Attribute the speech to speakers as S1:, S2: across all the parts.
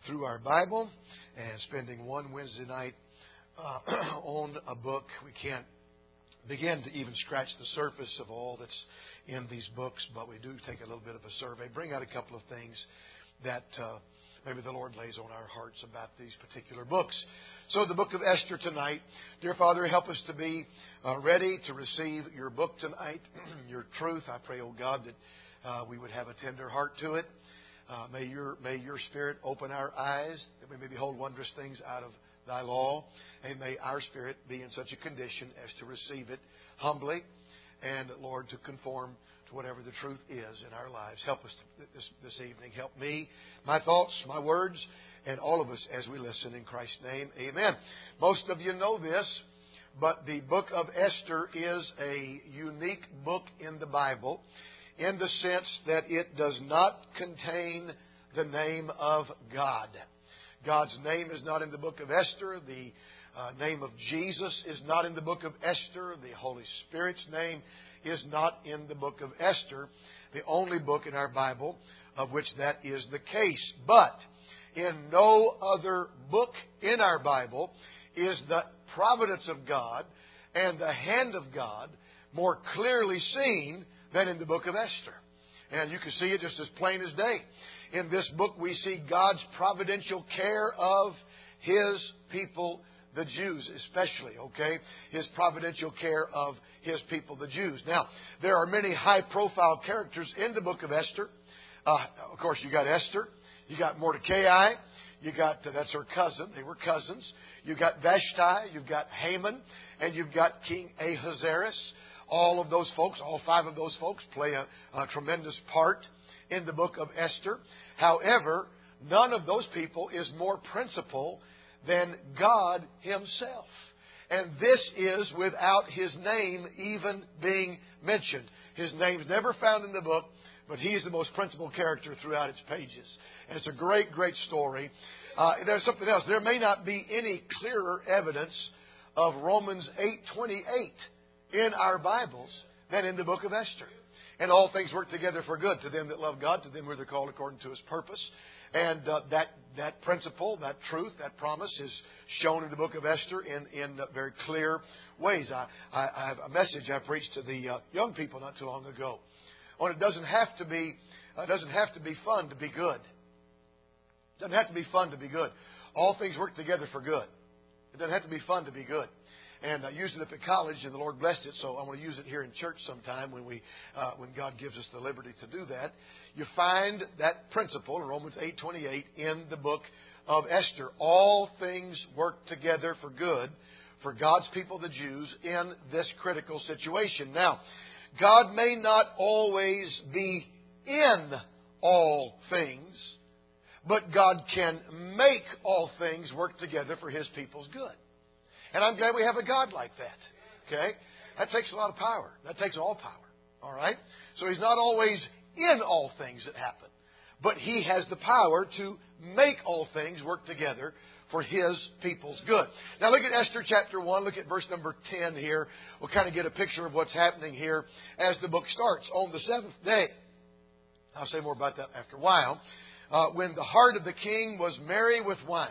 S1: through our Bible and spending one Wednesday night on a book. We can't begin to even scratch the surface of all that's in these books, but we do take a little bit of a survey, bring out a couple of things that maybe the Lord lays on our hearts about these particular books. So the book of Esther tonight. Dear Father, help us to be ready to receive your book tonight, your truth. I pray, oh God, that we would have a tender heart to it. May your Spirit open our eyes, that we may behold wondrous things out of Thy law. And may our spirit be in such a condition as to receive it humbly and, Lord, to conform to whatever the truth is in our lives. Help us this evening. Help me, my thoughts, my words, and all of us as we listen in Christ's name. Amen. Most of you know this, but the book of Esther is a unique book in the Bible in the sense that it does not contain the name of God. God's name is not in the book of Esther. The name of Jesus is not in the book of Esther. The Holy Spirit's name is not in the book of Esther, the only book in our Bible of which that is the case. But in no other book in our Bible is the providence of God and the hand of God more clearly seen than in the book of Esther. And you can see it just as plain as day. In this book, we see God's providential care of His people, the Jews especially, okay? His providential care of His people, the Jews. Now, there are many high-profile characters in the book of Esther. Of course, you got Esther. You got Mordecai. You got, that's her cousin. They were cousins. You got Vashti. You've got Haman. And you've got King Ahasuerus. All of those folks, all five of those folks play a tremendous part in the book of Esther. However, none of those people is more principal than God Himself. And this is without His name even being mentioned. His name's never found in the book, but He is the most principal character throughout its pages. And it's a great, great story. There's something else. There may not be any clearer evidence of Romans 8:28 in our Bibles than in the book of Esther. And all things work together for good to them that love God, to them who are called according to His purpose. And that principle, that truth, that promise is shown in the book of Esther in very clear ways. I have a message I preached to the young people not too long ago. On it doesn't have to be fun to be good. It doesn't have to be fun to be good. All things work together for good. It doesn't have to be fun to be good. And I used it up at college, and the Lord blessed it, so I want to use it here in church sometime when God gives us the liberty to do that. You find that principle in Romans 8:28 in the book of Esther. All things work together for good for God's people, the Jews, in this critical situation. Now, God may not always be in all things, but God can make all things work together for His people's good. And I'm glad we have a God like that. Okay? That takes a lot of power. That takes all power. All right? So He's not always in all things that happen. But He has the power to make all things work together for His people's good. Now look at Esther chapter 1. Look at verse number 10 here. We'll kind of get a picture of what's happening here as the book starts. On the seventh day, I'll say more about that after a while, when the heart of the king was merry with wine,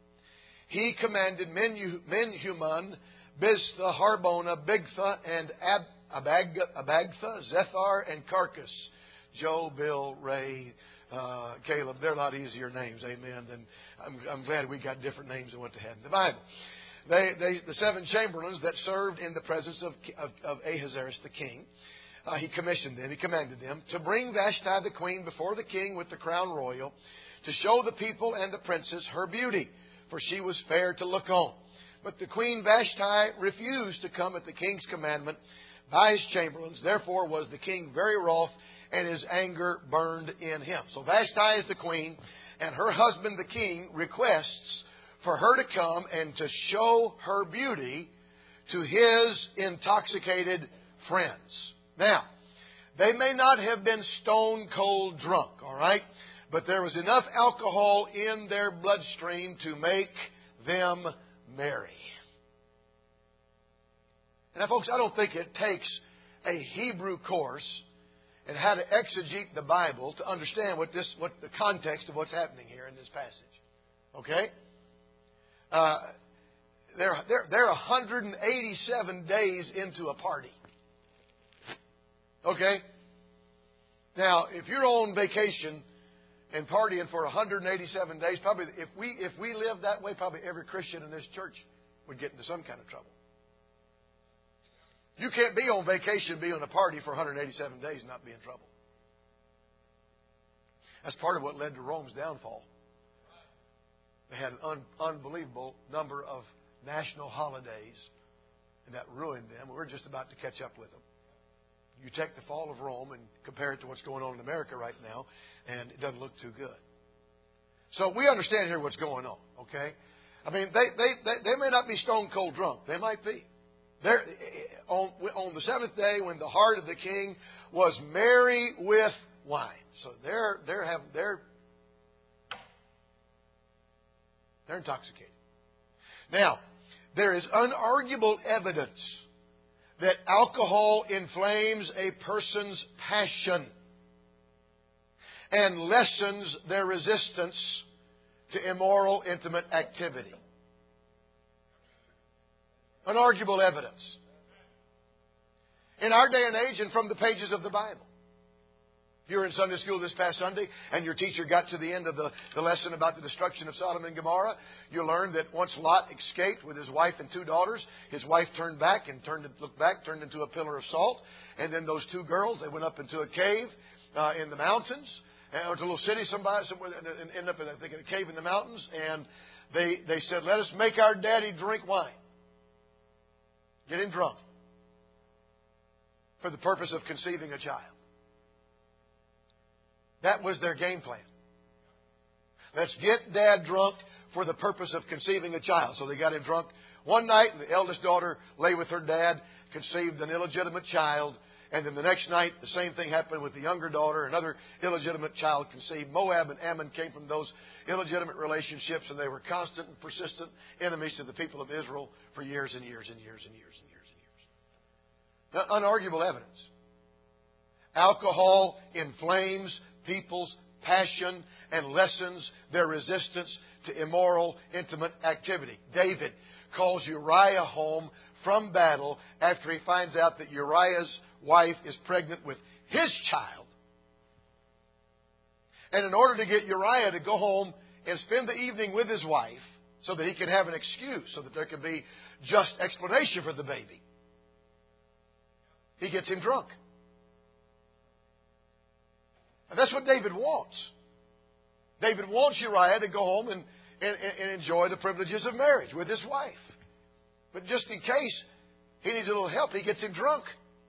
S1: he commanded Menhuman, Biztha, Harbona, Bigtha, and Abagtha, Zethar, and Carcass. Joe, Bill, Ray, Caleb. They're a lot easier names, amen. And I'm glad we got different names than what they had in the Bible. The seven chamberlains that served in the presence of Ahasuerus the king, he commissioned them, he commanded them to bring Vashti the queen before the king with the crown royal, to show the people and the princes her beauty, for she was fair to look on. But the queen Vashti refused to come at the king's commandment by his chamberlains. Therefore was the king very wroth, and his anger burned in him. So Vashti is the queen, and her husband the king requests for her to come and to show her beauty to his intoxicated friends. Now, they may not have been stone cold drunk, all right? But there was enough alcohol in their bloodstream to make them merry. Now, folks, I don't think it takes a Hebrew course in how to exegete the Bible to understand what the context of what's happening here in this passage. Okay? They're 187 days into a party. Okay? Now, if you're on vacation and partying for 187 days, probably if we lived that way, probably every Christian in this church would get into some kind of trouble. You can't be on vacation, be on a party for 187 days and not be in trouble. That's part of what led to Rome's downfall. They had an unbelievable number of national holidays, and that ruined them. We're just about to catch up with them. You take the fall of Rome and compare it to what's going on in America right now, and it doesn't look too good. So we understand here what's going on, okay? I mean, they may not be stone cold drunk. They might be. They're, on the seventh day, when the heart of the king was merry with wine. So they're intoxicated. Now, there is unarguable evidence that alcohol inflames a person's passion and lessens their resistance to immoral, intimate activity. Unarguable evidence. In our day and age and from the pages of the Bible. You were in Sunday school this past Sunday and your teacher got to the end of the lesson about the destruction of Sodom and Gomorrah. You learned that once Lot escaped with his wife and two daughters, his wife turned back and looked back, turned into a pillar of salt. And then those two girls, they went up into a cave in the mountains, or to a little city somewhere, and ended up in, I think, in a cave in the mountains. And they said, "Let us make our daddy drink wine. Get him drunk for the purpose of conceiving a child." That was their game plan. Let's get Dad drunk for the purpose of conceiving a child. So they got him drunk one night, and the eldest daughter lay with her dad, conceived an illegitimate child. And then the next night, the same thing happened with the younger daughter. Another illegitimate child conceived. Moab and Ammon came from those illegitimate relationships, and they were constant and persistent enemies to the people of Israel for years and years and years and years and years and years. Now, unarguable evidence. Alcohol inflames people's passion and lessens their resistance to immoral, intimate activity. David calls Uriah home from battle after he finds out that Uriah's wife is pregnant with his child. And in order to get Uriah to go home and spend the evening with his wife so that he can have an excuse, so that there can be just explanation for the baby, he gets him drunk. And that's what David wants. David wants Uriah to go home and enjoy the privileges of marriage with his wife. But just in case he needs a little help, he gets him drunk.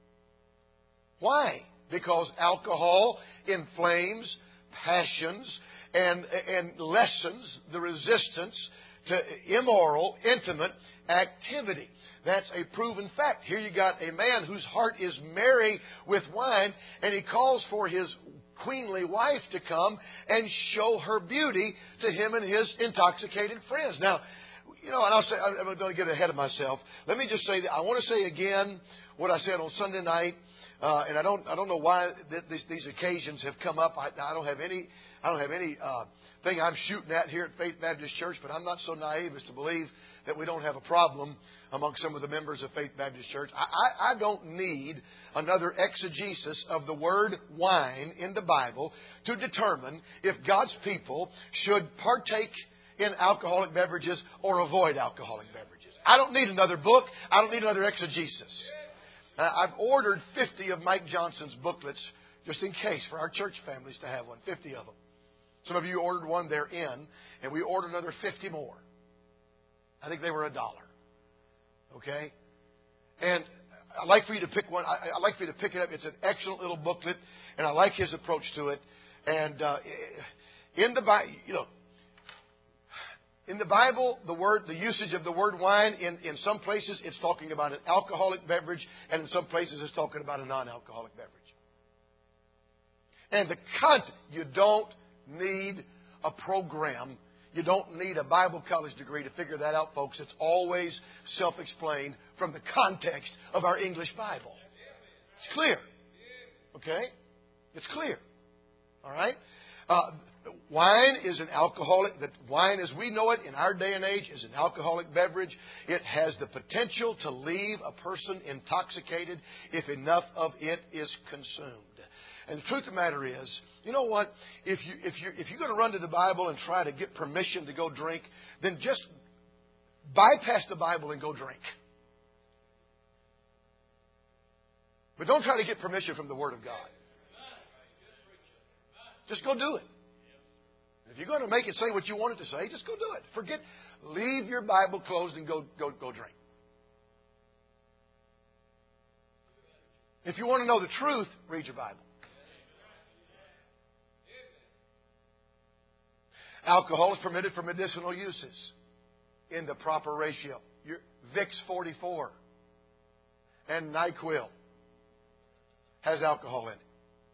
S1: Why? Because alcohol inflames passions and lessens the resistance to immoral, intimate activity. That's a proven fact. Here you got a man whose heart is merry with wine, and he calls for his queenly wife to come and show her beauty to him and his intoxicated friends. Now, and I'll say, I'm going to get ahead of myself. Let me just say that I want to say again what I said on Sunday night, and I don't know why these occasions have come up. I don't have any thing I'm shooting at here at Faith Baptist Church, but I'm not so naive as to believe that we don't have a problem among some of the members of Faith Baptist Church. I don't need another exegesis of the word wine in the Bible to determine if God's people should partake in alcoholic beverages or avoid alcoholic beverages. I don't need another book. I don't need another exegesis. I've ordered 50 of Mike Johnson's booklets just in case for our church families to have one, 50 of them. Some of you ordered one, they're in, and we ordered another 50 more. I think they were $1. Okay? And I'd like for you to pick one. I'd like for you to pick it up. It's an excellent little booklet, and I like his approach to it. And in the Bible, in the Bible, the usage of the word wine, in some places it's talking about an alcoholic beverage, and in some places it's talking about a non-alcoholic beverage. And the content, you don't need a program. You don't need a Bible college degree to figure that out, folks. It's always self-explained from the context of our English Bible. It's clear. Okay? It's clear. All right? Wine is an alcoholic. That wine, as we know it in our day and age, is an alcoholic beverage. It has the potential to leave a person intoxicated if enough of it is consumed. And the truth of the matter is, you know what? If you're going to run to the Bible and try to get permission to go drink, then just bypass the Bible and go drink. But don't try to get permission from the Word of God. Just go do it. If you're going to make it say what you want it to say, just go do it. Leave your Bible closed and go drink. If you want to know the truth, read your Bible. Alcohol is permitted for medicinal uses in the proper ratio. Your Vicks 44 and NyQuil has alcohol in it.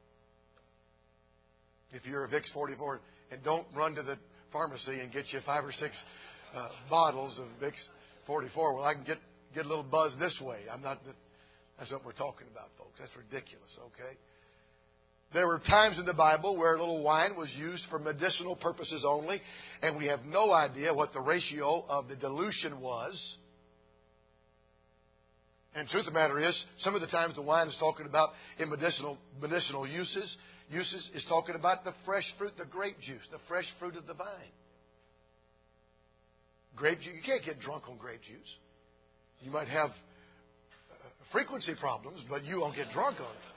S1: If you're a Vicks 44, and don't run to the pharmacy and get you 5 or 6 bottles of Vicks 44. Well, I can get a little buzz this way. That's what we're talking about, folks. That's ridiculous, okay? There were times in the Bible where a little wine was used for medicinal purposes only, and we have no idea what the ratio of the dilution was. And the truth of the matter is, some of the times the wine is talking about in medicinal uses is talking about the fresh fruit, the grape juice, the fresh fruit of the vine. Grape juice, you can't get drunk on grape juice. You might have frequency problems, but you won't get drunk on it.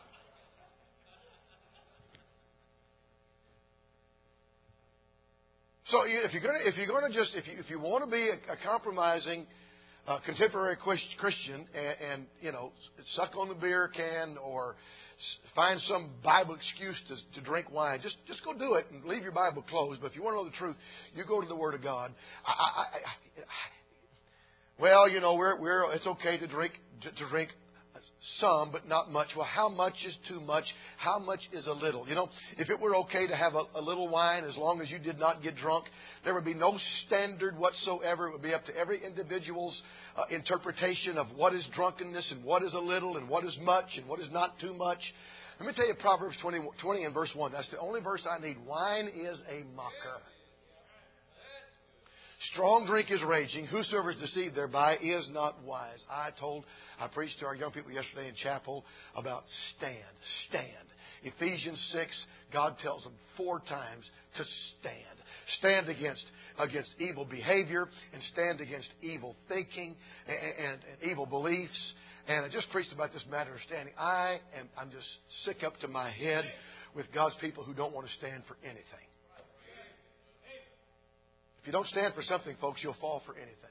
S1: So if you want to be a compromising contemporary Christian and suck on the beer can or find some Bible excuse to drink wine, just go do it and leave your Bible closed. But if you want to know the truth, you go to the Word of God. It's okay to drink some, but not much. Well, how much is too much? How much is a little? If it were okay to have a little wine as long as you did not get drunk, there would be no standard whatsoever. It would be up to every individual's interpretation of what is drunkenness and what is a little and what is much and what is not too much. Let me tell you Proverbs 20 and verse 1. That's the only verse I need. Wine is a mocker. Strong drink is raging. Whosoever is deceived thereby is not wise. I preached to our young people yesterday in chapel about stand. Ephesians 6, God tells them 4 times to stand. Stand against evil behavior and stand against evil thinking and evil beliefs. And I just preached about this matter of standing. I'm just sick up to my head with God's people who don't want to stand for anything. If you don't stand for something, folks, you'll fall for anything.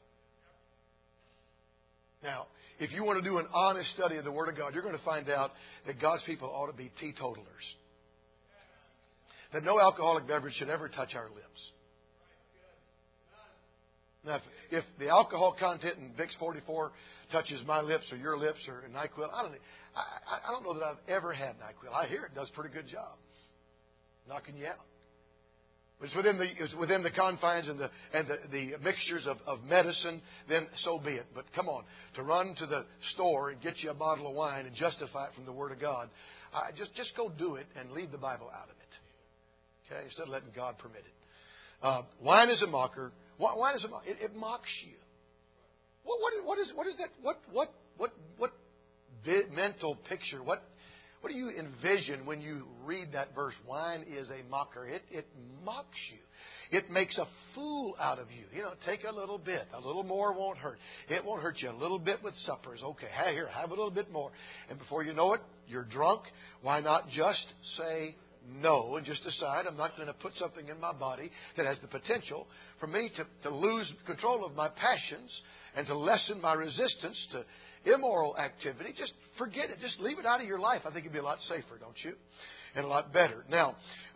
S1: Now, if you want to do an honest study of the Word of God, you're going to find out that God's people ought to be teetotalers. That no alcoholic beverage should ever touch our lips. Now, if the alcohol content in Vicks 44 touches my lips or your lips or NyQuil, I don't know that I've ever had NyQuil. I hear it does a pretty good job, knocking you out. It's within the confines and the mixtures of medicine, then so be it. But come on, to run to the store and get you a bottle of wine and justify it from the Word of God, just go do it and leave the Bible out of it. Okay, instead of letting God permit it. Wine is a mocker. Wine is a mocker. It mocks you. What is that? What mental picture? What do you envision when you read that verse? Wine is a mocker. It mocks you. It makes a fool out of you. Take a little bit. A little more won't hurt. It won't hurt you. A little bit with supper is okay. Hey, here, have a little bit more. And before you know it, you're drunk. Why not just say no and just decide I'm not going to put something in my body that has the potential for me to lose control of my passions and to lessen my resistance to immoral activity. Just forget it. Just leave it out of your life. I think it'd be a lot safer, don't you? And a lot better. Now,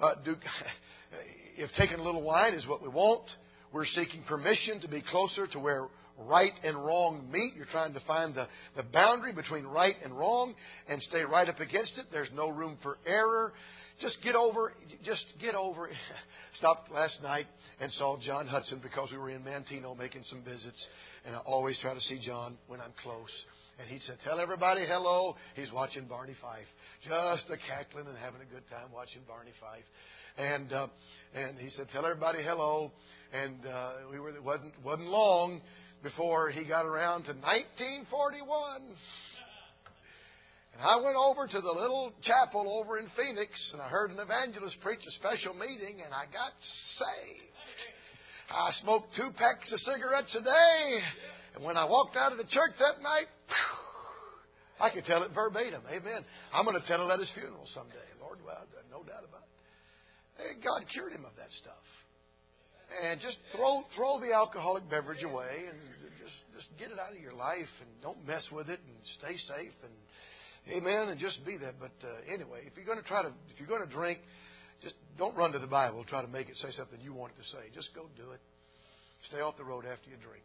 S1: if taking a little wine is what we want, we're seeking permission to be closer to where right and wrong meet. You're trying to find the boundary between right and wrong and stay right up against it. There's no room for error. Just get over. Stopped last night and saw John Hudson because we were in Mantino making some visits. And I always try to see John when I'm close. And he said, tell everybody hello. He's watching Barney Fife. Just a cackling and having a good time watching Barney Fife. And he said, tell everybody hello. And it wasn't long before he got around to 1941. And I went over to the little chapel over in Phoenix, and I heard an evangelist preach a special meeting, and I got saved. I smoked 2 packs of cigarettes a day, and when I walked out of the church that night, I could tell it verbatim. Amen. I'm going to tell it at his funeral someday. Lord, well, no doubt about it. God cured him of that stuff. And just throw the alcoholic beverage away, and just get it out of your life, and don't mess with it, and stay safe, and amen, and just be that. But anyway, if you're going to drink, just don't run to the Bible and try to make it say something you want it to say. Just go do it. Stay off the road after you drink.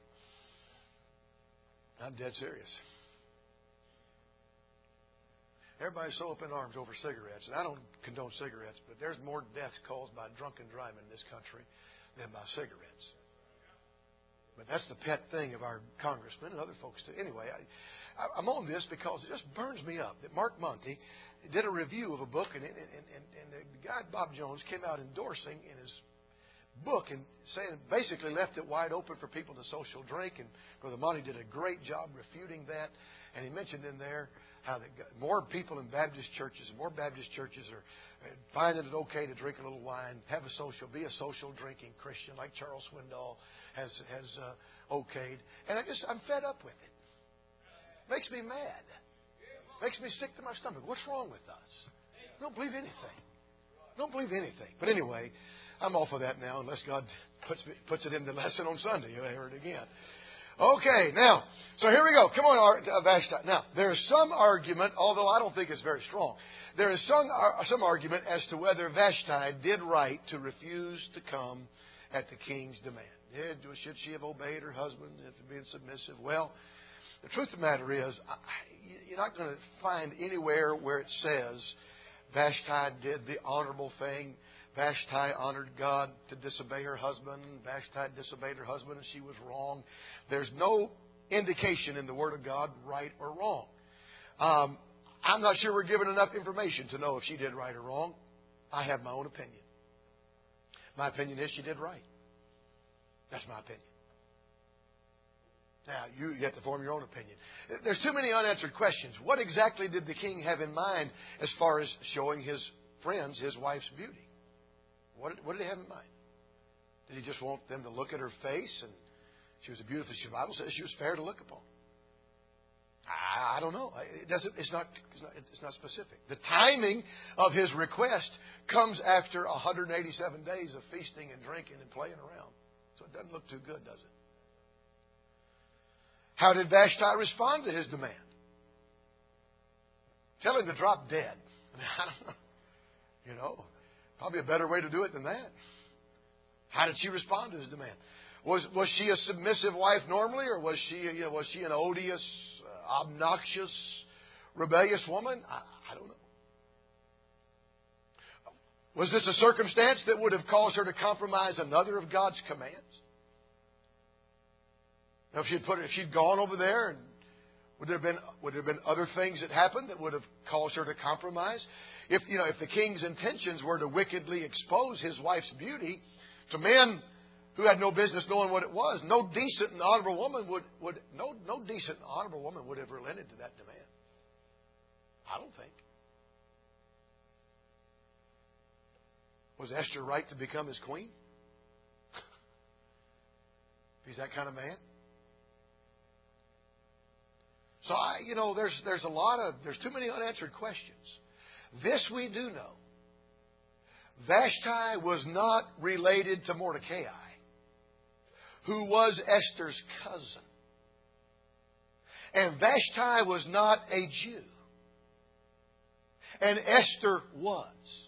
S1: I'm dead serious. Everybody's so up in arms over cigarettes, and I don't condone cigarettes, but there's more deaths caused by drunken driving in this country than by cigarettes. But that's the pet thing of our congressmen and other folks too. Anyway, I'm on this because it just burns me up that Mark Monty did a review of a book, and the guy, Bob Jones, came out endorsing in his book and saying, basically left it wide open for people to social drink. And Brother Monty did a great job refuting that. And he mentioned in there how more people in Baptist churches and more Baptist churches are finding it okay to drink a little wine, be a social drinking Christian like Charles Swindoll has okayed. And I'm fed up with it. Makes me mad. Makes me sick to my stomach. What's wrong with us? Don't believe anything. Don't believe anything. But anyway, I'm off of that now unless God puts it in the lesson on Sunday. You'll hear it again. Okay, now, so here we go. Come on, Vashti. Now, there is some argument, although I don't think it's very strong. There is some argument as to whether Vashti did right to refuse to come at the king's demand. Should she have obeyed her husband and been submissive? Well, the truth of the matter is, you're not going to find anywhere where it says Vashti did the honorable thing. Vashti honored God to disobey her husband. Vashti disobeyed her husband and she was wrong. There's no indication in the Word of God, right or wrong. I'm not sure we're given enough information to know if she did right or wrong. I have my own opinion. My opinion is she did right. That's my opinion. Now, you have to form your own opinion. There's too many unanswered questions. What exactly did the king have in mind as far as showing his friends his wife's beauty? What did he have in mind? Did he just want them to look at her face and she was a beautiful? The Bible says she was fair to look upon. I don't know. It's not specific. The timing of his request comes after 187 days of feasting and drinking and playing around. So it doesn't look too good, does it? How did Vashti respond to his demand? Tell him to drop dead. I don't know. You know, probably a better way to do it than that. How did she respond to his demand? Was she a submissive wife normally, or was she an odious, obnoxious, rebellious woman? I don't know. Was this a circumstance that would have caused her to compromise another of God's commands? Now, if she'd gone over there, and would there have been other things that happened that would have caused her to compromise? If the king's intentions were to wickedly expose his wife's beauty to men who had no business knowing what it was, no decent and honorable woman would have relented to that demand. I don't think. Was Esther right to become his queen? If he's that kind of man. So there's too many unanswered questions. This we do know. Vashti was not related to Mordecai, who was Esther's cousin. And Vashti was not a Jew. And Esther was.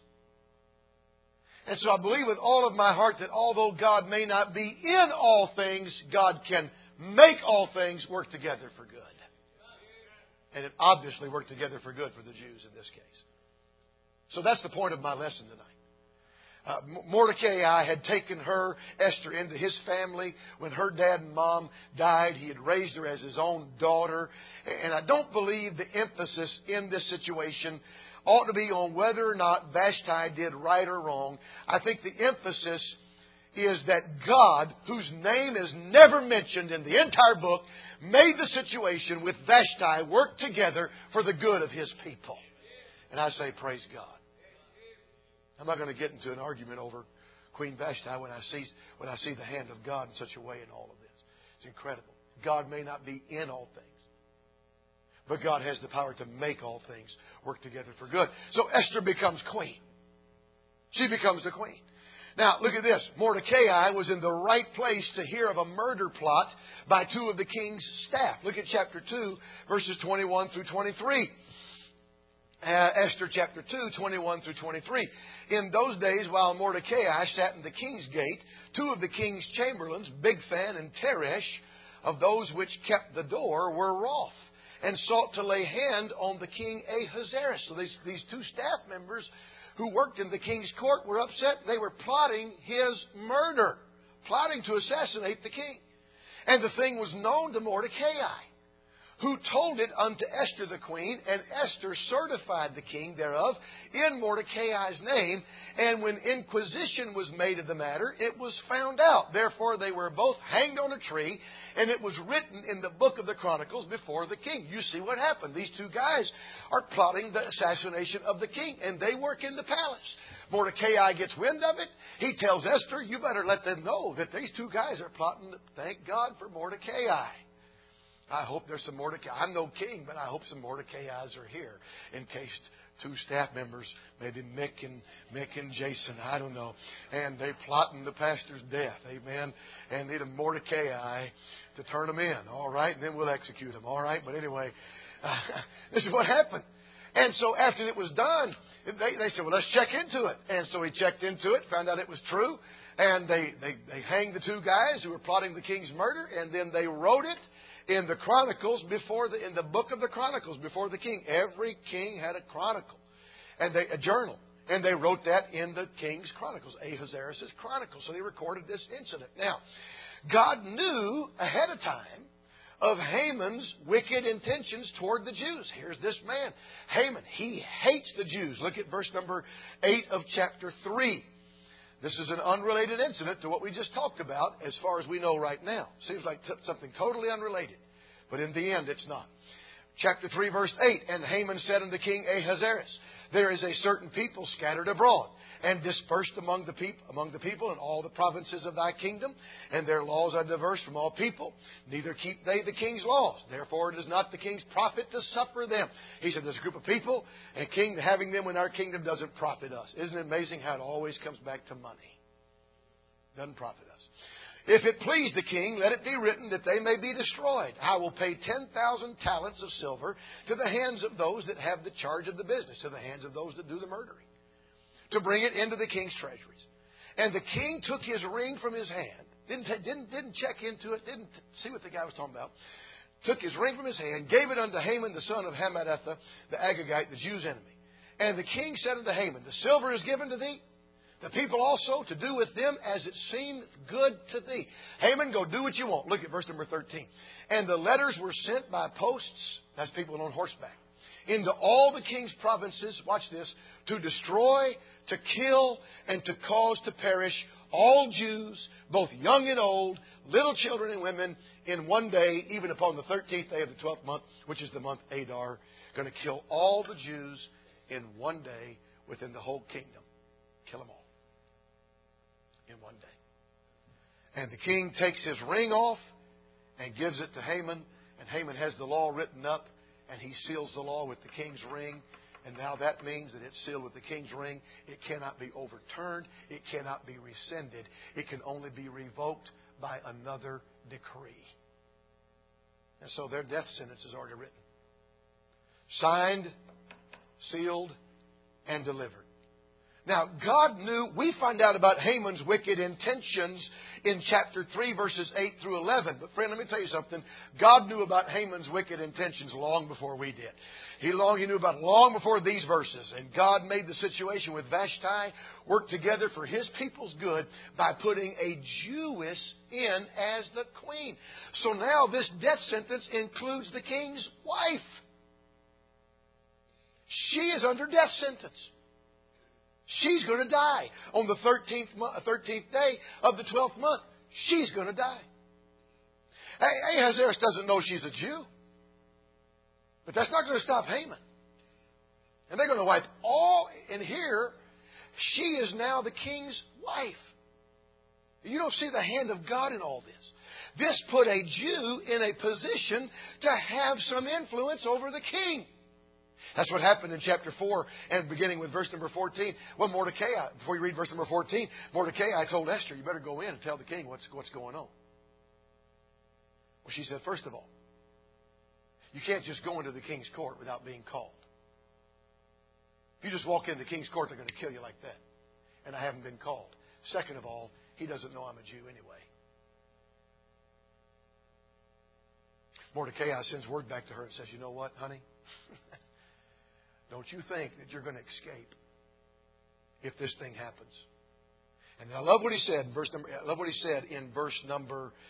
S1: And so I believe with all of my heart that although God may not be in all things, God can make all things work together for good. And it obviously worked together for good for the Jews in this case. So that's the point of my lesson tonight. Mordecai had taken her, Esther, into his family. When her dad and mom died, he had raised her as his own daughter. And I don't believe the emphasis in this situation ought to be on whether or not Vashti did right or wrong. I think the emphasis is that God, whose name is never mentioned in the entire book, made the situation with Vashti work together for the good of His people. And I say, praise God. I'm not going to get into an argument over Queen Vashti when I see the hand of God in such a way in all of this. It's incredible. God may not be in all things, but God has the power to make all things work together for good. So Esther becomes queen. She becomes the queen. Now, look at this. Mordecai was in the right place to hear of a murder plot by two of the king's staff. Look at chapter 2, verses 21 through 23. Esther chapter 2, 21 through 23. In those days, while Mordecai sat in the king's gate, two of the king's chamberlains, Bigthan and Teresh, of those which kept the door, were wroth, and sought to lay hand on the king Ahasuerus. So these two staff members who worked in the king's court were upset. They were plotting his murder, plotting to assassinate the king. And the thing was known to Mordecai, who told it unto Esther the queen, and Esther certified the king thereof in Mordecai's name. And when inquisition was made of the matter, it was found out. Therefore they were both hanged on a tree, and it was written in the book of the Chronicles before the king. You see what happened. These two guys are plotting the assassination of the king, and they work in the palace. Mordecai gets wind of it. He tells Esther, you better let them know that these two guys are plotting. Thank God for Mordecai. I hope there's some Mordecai. I'm no king, but I hope some Mordecai's are here in case two staff members, maybe Mick and Jason, I don't know, and they're plotting the pastor's death. Amen. And need a Mordecai to turn them in. All right. And then we'll execute them. All right. But anyway, this is what happened. And so after it was done, they said, well, let's check into it. And so he checked into it, found out it was true. And they hanged the two guys who were plotting the king's murder. And then they wrote it in the Chronicles in the book of the Chronicles before the king. Every king had a chronicle, and a journal, and they wrote that in the king's Chronicles, Ahasuerus' Chronicles. So they recorded this incident. Now, God knew ahead of time of Haman's wicked intentions toward the Jews. Here's this man, Haman. He hates the Jews. Look at verse number 8 of chapter 3. This is an unrelated incident to what we just talked about as far as we know right now. Seems like something totally unrelated. But in the end, it's not. Chapter 3, verse 8. And Haman said unto King Ahasuerus, there is a certain people scattered abroad and dispersed among the people in all the provinces of thy kingdom, and their laws are diverse from all people. Neither keep they the king's laws. Therefore it is not the king's profit to suffer them. He said, there's a group of people, and king having them in our kingdom doesn't profit us. Isn't it amazing how it always comes back to money? Doesn't profit us. If it please the king, let it be written that they may be destroyed. I will pay 10,000 talents of silver to the hands of those that have the charge of the business, to the hands of those that do the murdering, to bring it into the king's treasuries. And the king took his ring from his hand, didn't check into it, didn't see what the guy was talking about, took his ring from his hand, gave it unto Haman the son of Hammedatha, the Agagite, the Jews' enemy. And the king said unto Haman, the silver is given to thee, the people also to do with them as it seemed good to thee. Haman, go do what you want. Look at verse number 13. And the letters were sent by posts, that's people on horseback, into all the king's provinces, watch this, to destroy, to kill, and to cause to perish all Jews, both young and old, little children and women, in one day, even upon the 13th day of the 12th month, which is the month Adar. Going to kill all the Jews in one day within the whole kingdom. Kill them all in one day. And the king takes his ring off and gives it to Haman, and Haman has the law written up, and he seals the law with the king's ring. And now that means that it's sealed with the king's ring. It cannot be overturned. It cannot be rescinded. It can only be revoked by another decree. And so their death sentence is already written. Signed, sealed, and delivered. Now, God knew, we find out about Haman's wicked intentions in chapter 3, verses 8 through 11. But friend, let me tell you something. God knew about Haman's wicked intentions long before we did. He knew about it long before these verses. And God made the situation with Vashti work together for His people's good by putting a Jewess in as the queen. So now this death sentence includes the king's wife. She is under death sentence. She's going to die on the 13th day of the 12th month. She's going to die. Ahasuerus doesn't know she's a Jew. But that's not going to stop Haman. And they're going to wipe all in here. She is now the king's wife. You don't see the hand of God in all this. This put a Jew in a position to have some influence over the king. That's what happened in chapter 4 and beginning with verse number 14. Well, Mordecai, before you read verse number 14, Mordecai told Esther, you better go in and tell the king what's going on. Well, she said, first of all, you can't just go into the king's court without being called. If you just walk into the king's court, they're going to kill you like that. And I haven't been called. Second of all, he doesn't know I'm a Jew anyway. Mordecai sends word back to her and says, you know what, honey? Don't you think that you're going to escape if this thing happens? And I love what he said in verse number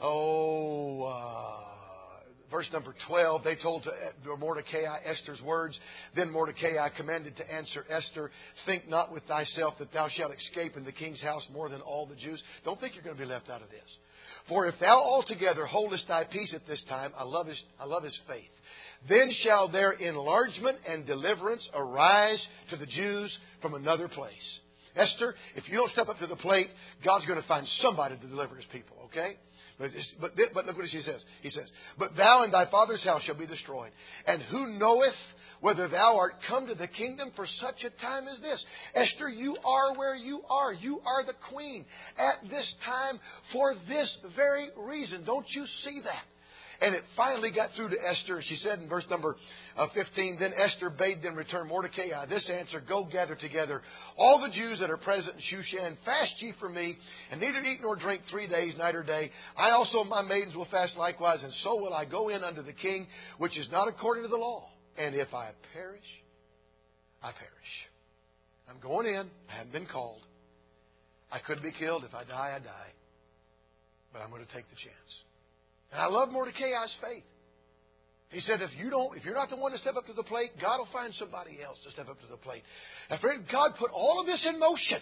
S1: 12. They told to Mordecai Esther's words. Then Mordecai commanded to answer Esther, think not with thyself that thou shalt escape in the king's house more than all the Jews. Don't think you're going to be left out of this. For if thou altogether holdest thy peace at this time, I love his faith. Then shall their enlargement and deliverance arise to the Jews from another place. Esther, if you don't step up to the plate, God's going to find somebody to deliver His people, okay? But look what he says. He says, but thou and thy father's house shall be destroyed. And who knoweth whether thou art come to the kingdom for such a time as this? Esther, you are where you are. You are the queen at this time for this very reason. Don't you see that? And it finally got through to Esther. She said in verse number 15, then Esther bade them return Mordecai this answer, go gather together all the Jews that are present in Shushan, fast ye for me, and neither eat nor drink 3 days, night or day. I also and my maidens will fast likewise, and so will I go in unto the king, which is not according to the law. And if I perish, I perish. I'm going in. I haven't been called. I could be killed. If I die, I die. But I'm going to take the chance. And I love Mordecai's faith. He said, if you're not the one to step up to the plate, God will find somebody else to step up to the plate. And friend, God put all of this in motion.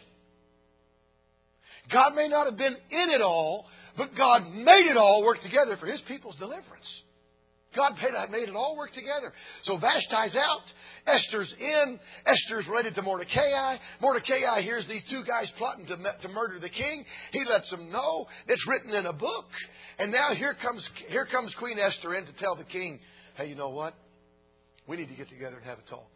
S1: God may not have been in it all, but God made it all work together for His people's deliverance. God made it all work together. So Vashti's out. Esther's in. Esther's related to Mordecai. Mordecai hears these two guys plotting to murder the king. He lets them know. It's written in a book. And now here comes Queen Esther in to tell the king, hey, you know what? We need to get together and have a talk.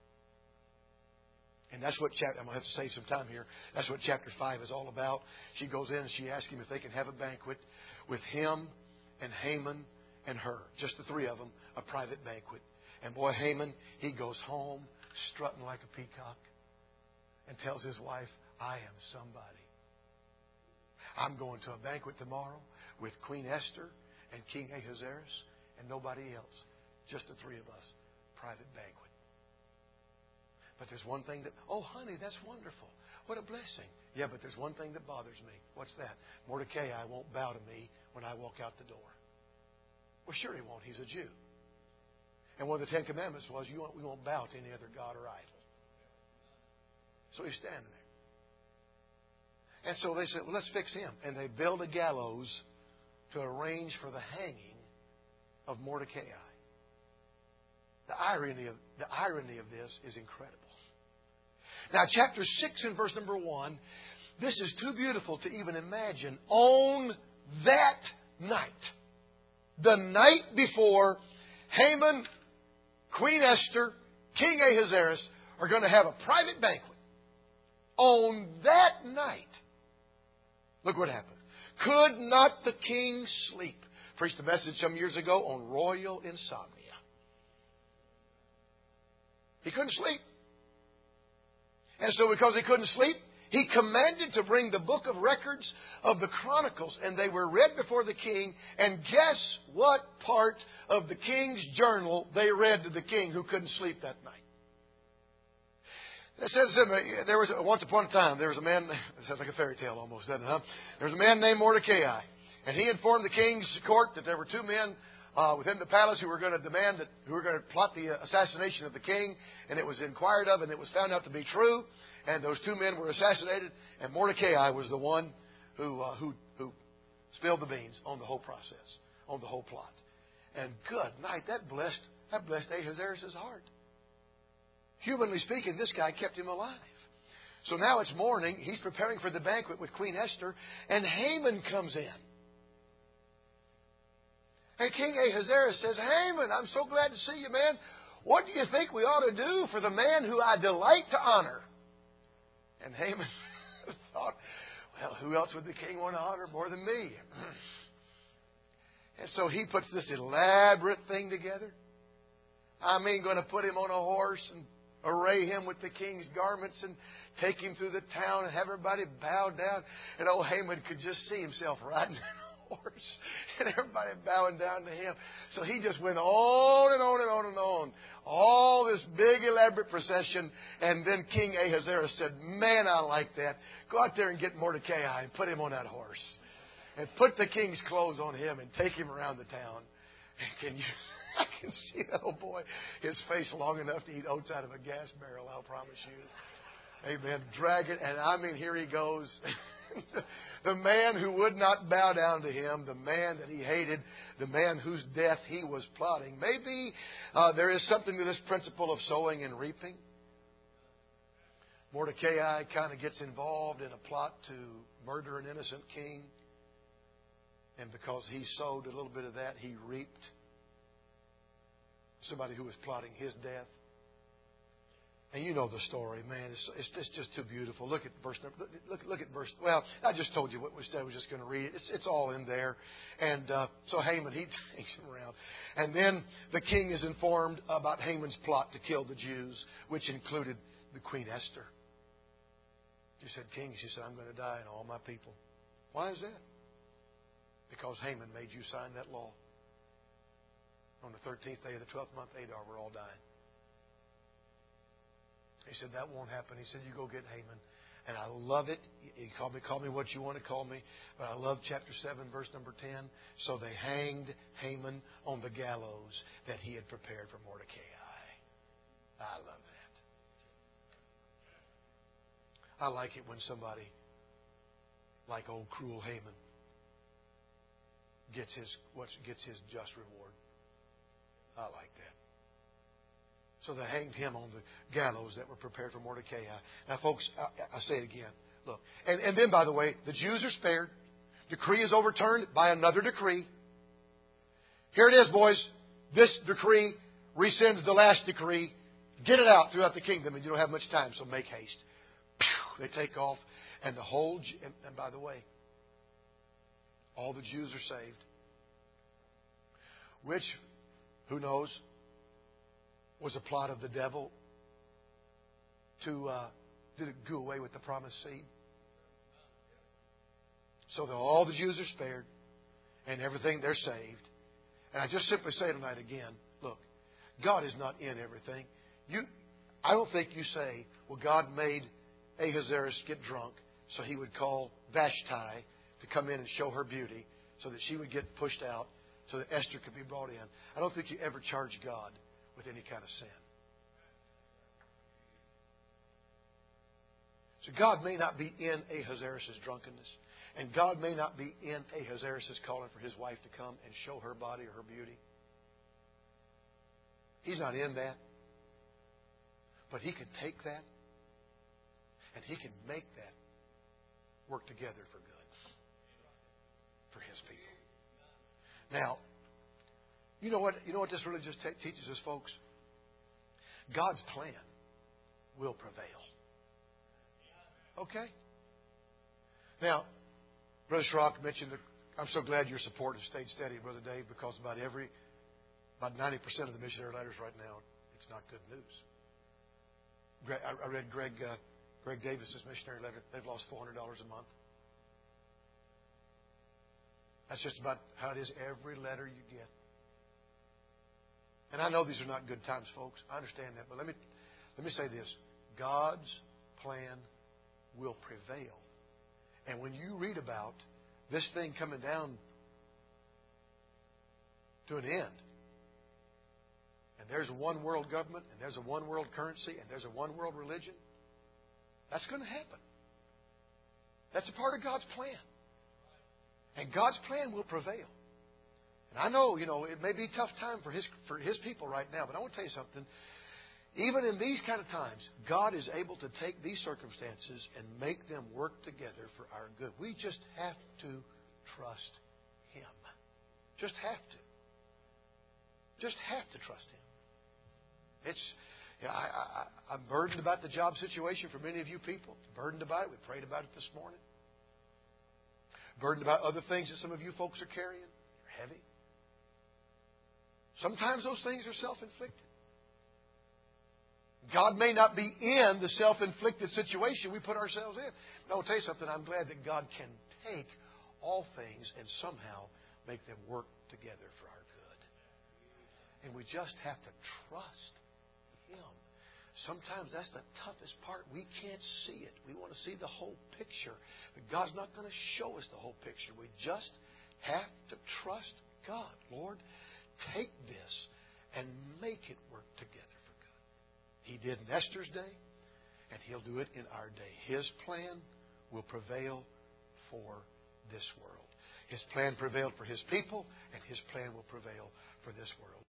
S1: And that's what I'm going to have to save some time here. That's what chapter 5 is all about. She goes in and she asks him if they can have a banquet with him and Haman and her, just the three of them, a private banquet. And boy, Haman, he goes home strutting like a peacock and tells his wife, I am somebody. I'm going to a banquet tomorrow with Queen Esther and King Ahasuerus and nobody else. Just the three of us. Private banquet. But there's one thing oh, honey, that's wonderful. What a blessing. Yeah, but there's one thing that bothers me. What's that? Mordecai won't bow to me when I walk out the door. Well, sure he won't. He's a Jew. And one of the Ten Commandments was we won't bow to any other god or idol. So he's standing there. And so they said, well, let's fix him. And they build a gallows to arrange for the hanging of Mordecai. The irony of this is incredible. Now, chapter 6 and verse number 1, this is too beautiful to even imagine. On that night, the night before Haman, Queen Esther, King Ahasuerus are going to have a private banquet. On that night, look what happened. Could not the king sleep? Preached a message some years ago on royal insomnia. He couldn't sleep. And so because he couldn't sleep, he commanded to bring the book of records of the Chronicles, and they were read before the king. And guess what part of the king's journal they read to the king who couldn't sleep that night? It says there was once upon a time there was a man. It sounds like a fairy tale almost, doesn't it? Huh? There was a man named Mordecai, and he informed the king's court that there were two men within the palace who were going to plot the assassination of the king. And it was inquired of, and it was found out to be true. And those two men were assassinated, and Mordecai was the one who spilled the beans on the whole process, on the whole plot. And good night, that blessed Ahasuerus' heart. Humanly speaking, this guy kept him alive. So now it's morning. He's preparing for the banquet with Queen Esther, and Haman comes in. And King Ahasuerus says, Haman, I'm so glad to see you, man. What do you think we ought to do for the man who I delight to honor? And Haman thought, well, who else would the king want to honor more than me? And so he puts this elaborate thing together. I mean, going to put him on a horse and array him with the king's garments and take him through the town and have everybody bow down. And old Haman could just see himself riding a horse and everybody bowing down to him. So he just went on and on and on and on. All this big elaborate procession. And then King Ahasuerus said, man, I like that. Go out there and get Mordecai and put him on that horse. And put the king's clothes on him and take him around the town. And I can see that old boy, his face long enough to eat oats out of a gas barrel, I'll promise you. Amen. Drag it. And I mean, here he goes. The man who would not bow down to him, the man that he hated, the man whose death he was plotting. Maybe there is something to this principle of sowing and reaping. Mordecai kind of gets involved in a plot to murder an innocent king. And because he sowed a little bit of that, he reaped somebody who was plotting his death. And you know the story, man. It's just too beautiful. Look at verse number. Look at verse. Well, I just told you what we said. I was just going to read it. It's all in there. And so Haman, he takes him around. And then the king is informed about Haman's plot to kill the Jews, which included the Queen Esther. She said, King, she said, I'm going to die and all my people. Why is that? Because Haman made you sign that law. On the 13th day of the 12th month, Adar, we're all dying. He said, that won't happen. He said, you go get Haman. And I love it. You call me what you want to call me. But I love chapter 7, verse number 10. So they hanged Haman on the gallows that he had prepared for Mordecai. I love that. I like it when somebody like old cruel Haman gets his just reward. I like that. So they hanged him on the gallows that were prepared for Mordecai. Now, folks, I say it again. Look, and then, by the way, the Jews are spared. Decree is overturned by another decree. Here it is, boys. This decree rescinds the last decree. Get it out throughout the kingdom, and you don't have much time, so make haste. They take off, and and by the way, all the Jews are saved. Which, who knows, was a plot of the devil to do away with the promised seed. So that all the Jews are spared and everything, they're saved. And I just simply say tonight again, look, God is not in everything. I don't think you say, well, God made Ahasuerus get drunk so he would call Vashti to come in and show her beauty so that she would get pushed out so that Esther could be brought in. I don't think you ever charge God with any kind of sin. So God may not be in Ahasuerus' drunkenness. And God may not be in Ahasuerus' calling for his wife to come and show her body or her beauty. He's not in that. But he can take that and he can make that work together for good for his people. Now, you know what this really just teaches us, folks? God's plan will prevail. Okay? Now, Brother Schrock mentioned that I'm so glad your support has stayed steady, Brother Dave, because about 90% of the missionary letters right now, it's not good news. I read Greg Greg Davis's missionary letter, they've lost $400 a month. That's just about how it is every letter you get. And I know these are not good times, folks. I understand that. But let me say this. God's plan will prevail. And when you read about this thing coming down to an end, and there's a one world government, and there's a one world currency, and there's a one world religion, that's going to happen. That's a part of God's plan. And God's plan will prevail. And I know, it may be a tough time for His people right now, but I want to tell you something. Even in these kind of times, God is able to take these circumstances and make them work together for our good. We just have to trust Him. Just have to. Just have to trust Him. I'm burdened about the job situation for many of you people. Burdened about it. We prayed about it this morning. Burdened about other things that some of you folks are carrying. They're heavy. Sometimes those things are self-inflicted. God may not be in the self-inflicted situation we put ourselves in. But I'll tell you something. I'm glad that God can take all things and somehow make them work together for our good. And we just have to trust Him. Sometimes that's the toughest part. We can't see it. We want to see the whole picture. But God's not going to show us the whole picture. We just have to trust God. Lord, take this and make it work together for good. He did in Esther's day, and He'll do it in our day. His plan will prevail for this world. His plan prevailed for His people, and His plan will prevail for this world.